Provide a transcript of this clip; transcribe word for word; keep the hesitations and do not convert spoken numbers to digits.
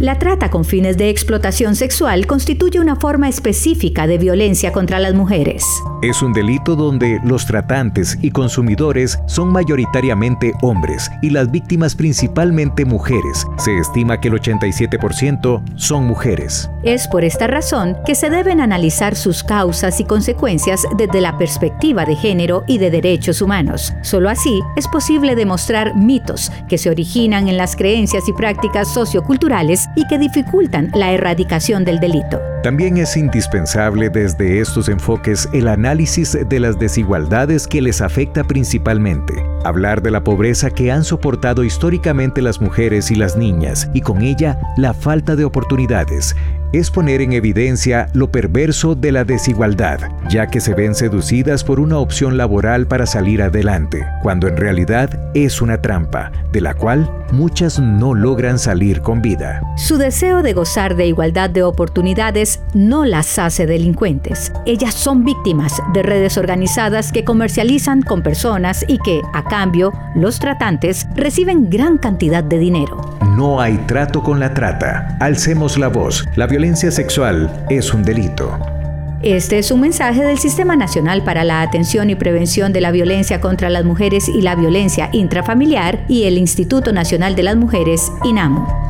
La trata con fines de explotación sexual constituye una forma específica de violencia contra las mujeres. Es un delito donde los tratantes y consumidores son mayoritariamente hombres y las víctimas principalmente mujeres. Se estima que el ochenta y siete por ciento son mujeres. Es por esta razón que se deben analizar sus causas y consecuencias desde la perspectiva de género y de derechos humanos. Solo así es posible demostrar mitos que se originan en las creencias y prácticas socioculturales y que dificultan la erradicación del delito. También es indispensable desde estos enfoques el análisis de las desigualdades que les afecta principalmente. Hablar de la pobreza que han soportado históricamente las mujeres y las niñas y con ella la falta de oportunidades. Es poner en evidencia lo perverso de la desigualdad, ya que se ven seducidas por una opción laboral para salir adelante, cuando en realidad es una trampa, de la cual muchas no logran salir con vida. Su deseo de gozar de igualdad de oportunidades no las hace delincuentes. Ellas son víctimas de redes organizadas que comercializan con personas y que, a cambio, los tratantes reciben gran cantidad de dinero. No hay trato con la trata. Alcemos la voz. La violencia sexual es un delito. Este es un mensaje del Sistema Nacional para la Atención y Prevención de la Violencia contra las Mujeres y la Violencia Intrafamiliar y el Instituto Nacional de las Mujeres, INAMU.